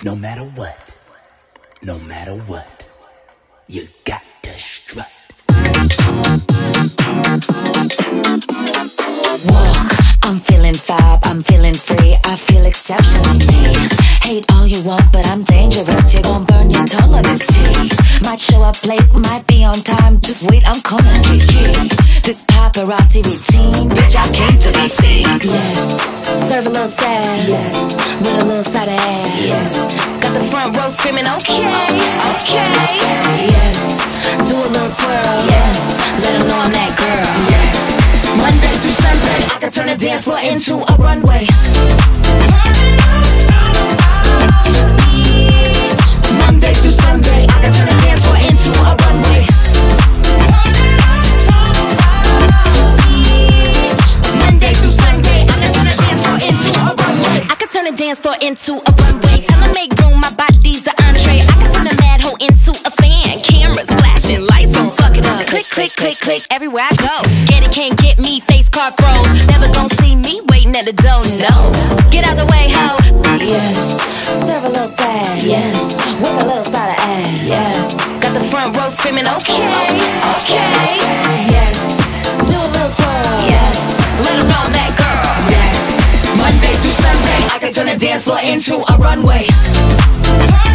No matter what, no matter what, you got to strut. Walk, I'm feeling fab, I'm feeling free, I feel exceptionally me. Hate all you want, but I'm dangerous, you're gon' burn your tongue on this tea. Might show up late, might be on time, just wait, I'm coming, Kiki. This paparazzi routine, bitch, I came to be seen. Yes, serve a little sass, yes, with a little side of ass, yes. Got the front row screaming, okay, okay, yes. Do a little twirl, yes, let them know I'm that girl, yes. Monday through Sunday, I can turn the dance floor into a runway. Monday through Sunday, I can turn the dance floor into a runway. Monday through Sunday, I can turn the dance floor into a runway. I can turn the dance floor into a runway. Tell them make room, my body's an entree. I can turn a mad hoe into a fan. Cameras flashing, lights on, fuck it up. Click, click, click, click, everywhere I go. Get it, can't get me, face card froze. Never gon' see me waiting at the door, no. Get out the way, ho. Yes, serve a little sad, yes, with a little side of ass, yes. Got the front row screaming, okay, okay, yes. Do a little twirl, yes, let them know I'm that girl, yes. Monday through Sunday, I can turn the dance floor into a runway.